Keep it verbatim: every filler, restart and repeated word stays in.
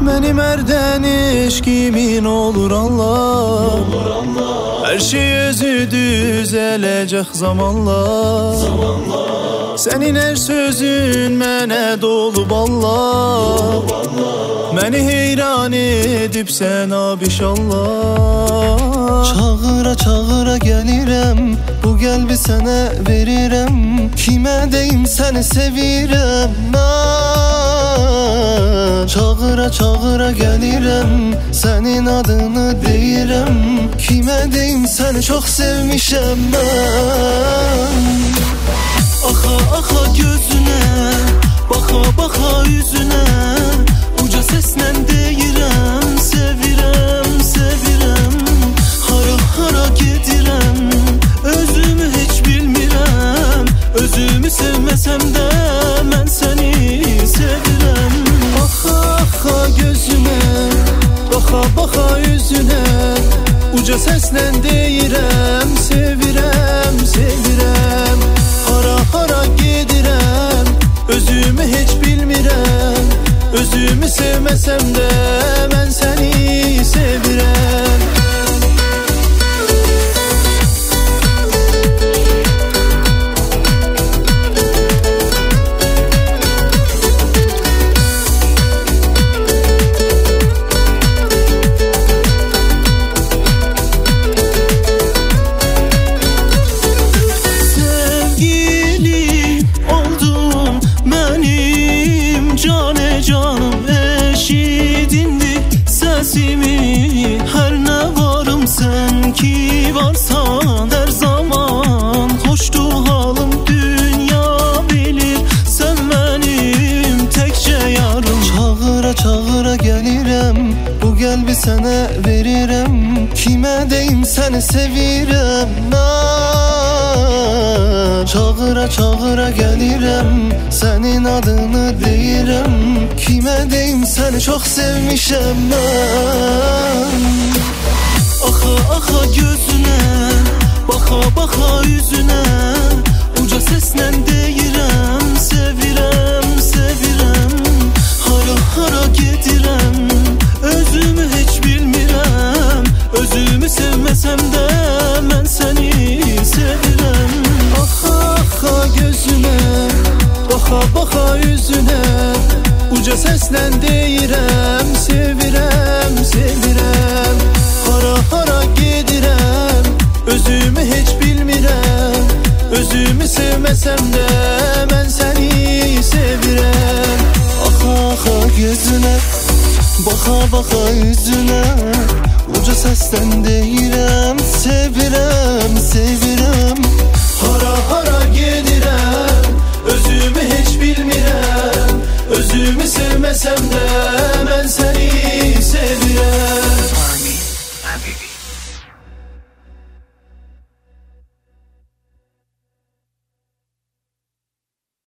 Benim erden eşkimin olur Allah, olur Allah. Her şey özü düzelecek zamanla, zamanla. Senin her sözün mene dolu balla, beni heyran edip sen abişallah. Çağıra çağıra gelirem, bu gelbi sana verirem. Kime deyim seni sevirem ben. Çağıra çağıra gelirem, senin adını deyirem. Kime deyim seni çok sevmişem ben. Axa axa gözüne, baka baka yüzüne, uca sesle deyirem sevirem sevirem. Hara hara gedirem, özümü hiç bilmirem. Özümü sevmesem de ben seni sevirem. Axa axa gözüne, baka baka yüzüne, uca sesle deyirem sevirem sevirem. Hara hara gedirem, özümü hiç bilmirem. Özümü sevmesem de ben seni sevirem. Her ne varım sen ki varsan her zaman. Hoştu halım dünya bilir, sen benim tekçe yarım. Çağıra çağıra gelirem, bu gelbi sana verirem. Kime deyim seni sevirem ben. Çağıra çağıra gelirem, senin adını deyirem. Kime deyim seni çok sevmişem ben. Axa axa gözüne, baka baka yüzüne, uca sesle deyirem sevirem sevirem. Hara hara gedirem, özümü hiç bilmirem. Özümü sevmesem de ben seni sevirem. Axa axa gözüne, baka baka yüzüne, uca sesle deyirem sevirem sevirem. Hara hara gedirem, özümü hiç bilmirem. Özümü sevmesem de ben seni sevirem. Axa axa gözüne, baka baka yüzüne, uca seslen deyirem